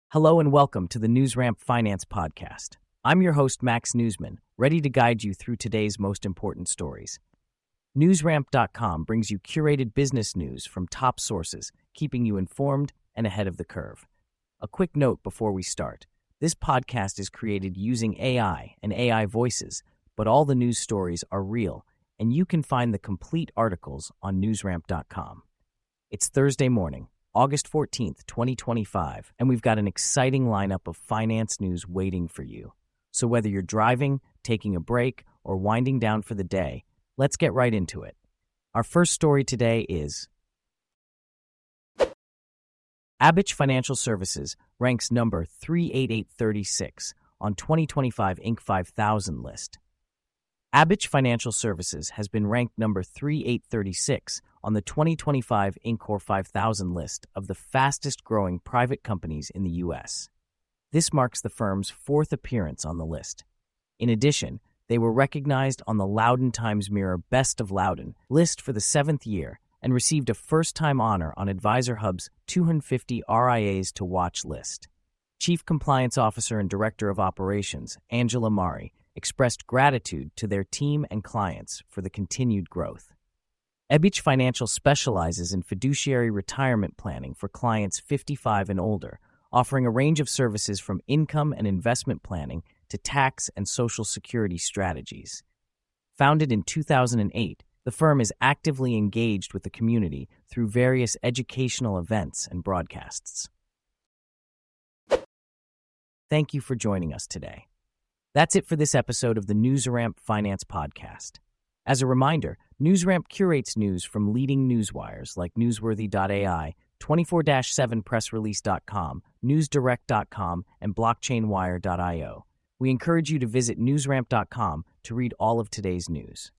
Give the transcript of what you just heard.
Hello and welcome to the NewsRamp Finance Podcast. I'm your host, Max Newsman, ready to guide you through today's most important stories. NewsRamp.com brings you curated business news from top sources, keeping you informed and ahead of the curve. A quick note before we start. This podcast is created using AI and AI voices, but all the news stories are real, and you can find the complete articles on NewsRamp.com. It's Thursday morning, August 14th, 2025, and we've got an exciting lineup of finance news waiting for you. So whether you're driving, taking a break, or winding down for the day, let's get right into it. Our first story today is Abich Financial Services ranks number 38836 on 2025 Inc. 5000 list. Abich Financial Services has been ranked number 3836 on the 2025 Inc. 5000 list of the fastest-growing private companies in the U.S. This marks the firm's fourth appearance on the list. In addition, they were recognized on the Loudoun Times Mirror Best of Loudoun list for the seventh year and received a first-time honor on Advisor Hub's 250 RIAs to Watch list. Chief Compliance Officer and Director of Operations, Angela Mari, expressed gratitude to their team and clients for the continued growth. Abich Financial specializes in fiduciary retirement planning for clients 55 and older, offering a range of services from income and investment planning to tax and Social Security strategies. Founded in 2008, the firm is actively engaged with the community through various educational events and broadcasts. Thank you for joining us today. That's it for this episode of the NewsRamp Finance Podcast. As a reminder, NewsRamp curates news from leading newswires like Newsworthy.ai, 24/7pressrelease.com, NewsDirect.com, and BlockchainWire.io. We encourage you to visit NewsRamp.com to read all of today's news.